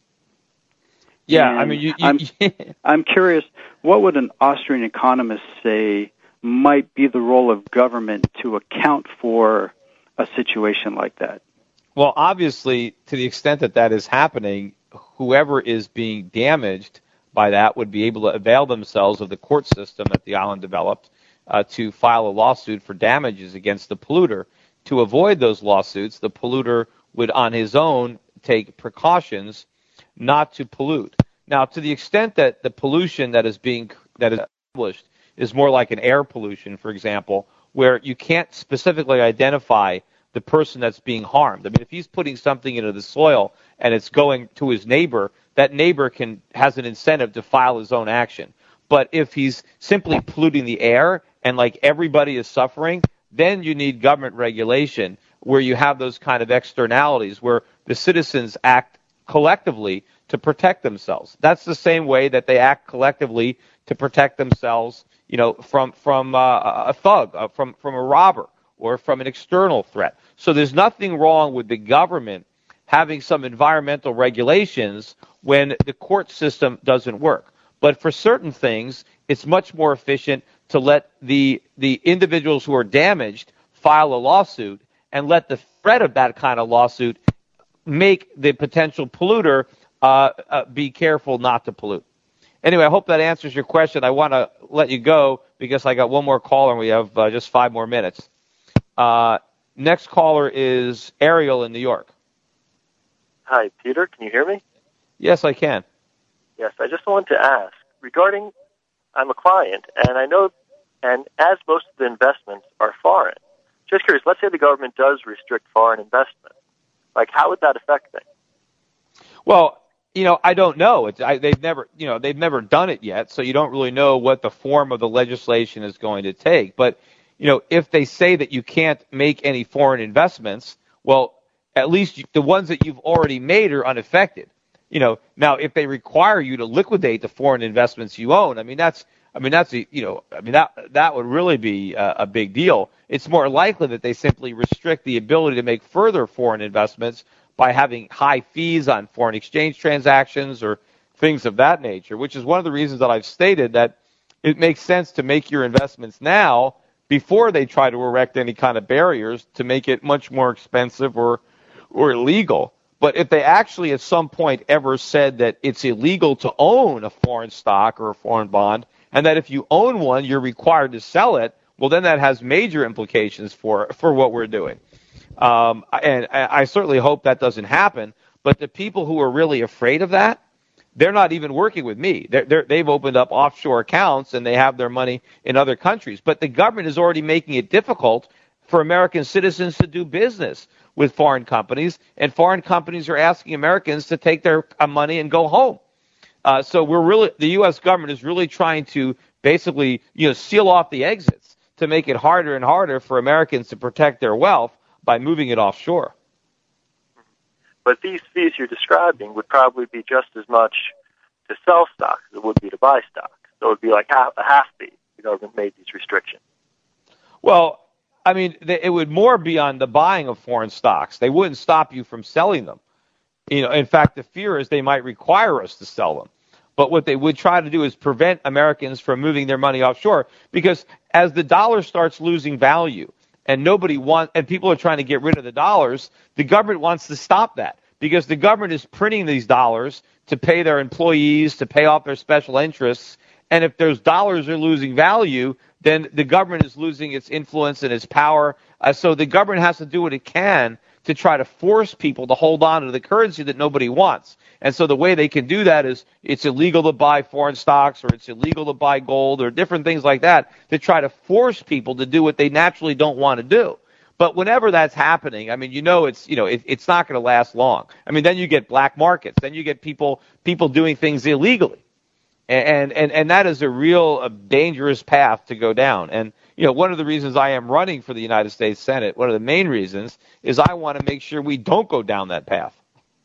Yeah, and I mean, you, you, I'm, I'm curious, what would an Austrian economist say might be the role of government to account for a situation like that? Well, obviously, to the extent that that is happening, whoever is being damaged by that would be able to avail themselves of the court system that the island developed uh, to file a lawsuit for damages against the polluter. To avoid those lawsuits, the polluter would, on his own, take precautions not to pollute. Now, to the extent that the pollution that is being that is established is more like an air pollution, for example, where you can't specifically identify the person that's being harmed. I mean, if he's putting something into the soil and it's going to his neighbor, that neighbor can has an incentive to file his own action. But if he's simply polluting the air and like everybody is suffering, then you need government regulation where you have those kind of externalities where the citizens act collectively to protect themselves. That's the same way that they act collectively to protect themselves, you know, from from uh, a thug, uh, from from a robber, or from an external threat. So there's nothing wrong with the government having some environmental regulations when the court system doesn't work. But for certain things, it's much more efficient to let the the individuals who are damaged file a lawsuit and let the threat of that kind of lawsuit make the potential polluter uh, uh, be careful not to pollute. Anyway, I hope that answers your question. I want to let you go because I got one more caller and we have uh, just five more minutes. Uh, next caller is Ariel in New York. Hi, Peter. Can you hear me? Yes, I can. Yes, I just wanted to ask regarding, I'm a client, and I know, and as most of the investments are foreign, just curious, let's say the government does restrict foreign investment. Like, how would that affect things? Well, you know, I don't know. It's, I, they've never, you know, they've never done it yet, so you don't really know what the form of the legislation is going to take. But, you know, if they say that you can't make any foreign investments, well, at least you, the ones that you've already made are unaffected. You know, now if they require you to liquidate the foreign investments you own, I mean that's, I mean that's a, you know, I mean that that would really be a, a big deal. It's more likely that they simply restrict the ability to make further foreign investments by having high fees on foreign exchange transactions or things of that nature, which is one of the reasons that I've stated that it makes sense to make your investments now before they try to erect any kind of barriers to make it much more expensive or or illegal. But if they actually at some point ever said that it's illegal to own a foreign stock or a foreign bond, and that if you own one, you're required to sell it, well, then that has major implications for for what we're doing. Um, and I certainly hope that doesn't happen. But the people who are really afraid of that, they're not even working with me. They're, they're, they've opened up offshore accounts and they have their money in other countries. But the government is already making it difficult for American citizens to do business with foreign companies, and foreign companies are asking Americans to take their money and go home. Uh, so we're really, the U S government is really trying to basically, you know, seal off the exits to make it harder and harder for Americans to protect their wealth by moving it offshore. But these fees you're describing would probably be just as much to sell stocks as it would be to buy stocks. So it would be like half, a half fee if the government made these restrictions. Well, I mean, it would more be on the buying of foreign stocks. They wouldn't stop you from selling them. You know, in fact, the fear is they might require us to sell them. But what they would try to do is prevent Americans from moving their money offshore, because as the dollar starts losing value and nobody wants, and people are trying to get rid of the dollars, the government wants to stop that, because the government is printing these dollars to pay their employees, to pay off their special interests. And if those dollars are losing value, then the government is losing its influence and its power. Uh, so the government has to do what it can to try to force people to hold on to the currency that nobody wants. And so the way they can do that is it's illegal to buy foreign stocks, or it's illegal to buy gold, or different things like that, to try to force people to do what they naturally don't want to do. But whenever that's happening, I mean, you know, it's, you know, it, it's not going to last long. I mean, then you get black markets. Then you get people, people doing things illegally. And, and, and that is a real a dangerous path to go down. And, you know, one of the reasons I am running for the United States Senate, one of the main reasons, is I want to make sure we don't go down that path.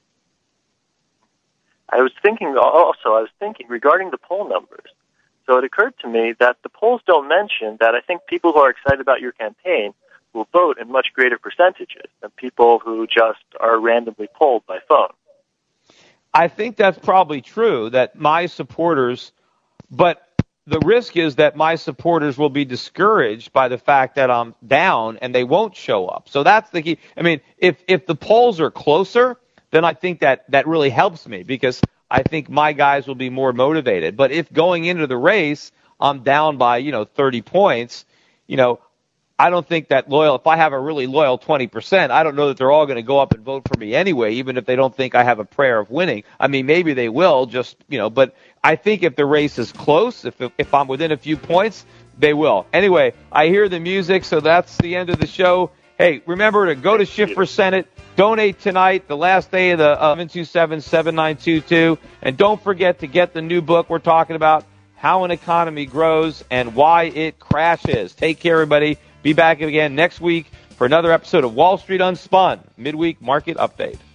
I was thinking also, I was thinking regarding the poll numbers. So it occurred to me that the polls don't mention that I think people who are excited about your campaign will vote in much greater percentages than people who just are randomly polled by phone. I think that's probably true, that my supporters, but the risk is that my supporters will be discouraged by the fact that I'm down and they won't show up. So that's the key. I mean, if, if the polls are closer, then I think that, that really helps me because I think my guys will be more motivated. But if going into the race, I'm down by, you know, thirty points, you know, I don't think that loyal, if I have a really loyal twenty percent, I don't know that they're all going to go up and vote for me anyway, even if they don't think I have a prayer of winning. I mean, maybe they will just, you know, but I think if the race is close, if if I'm within a few points, they will. Anyway, I hear the music, so that's the end of the show. Hey, remember to go to Shift for Senate. Donate tonight, the last day of the uh, seven two seven, seven nine two two. And don't forget to get the new book we're talking about, How an Economy Grows and Why It Crashes. Take care, everybody. Be back again next week for another episode of Wall Street Unspun, Midweek Market Update.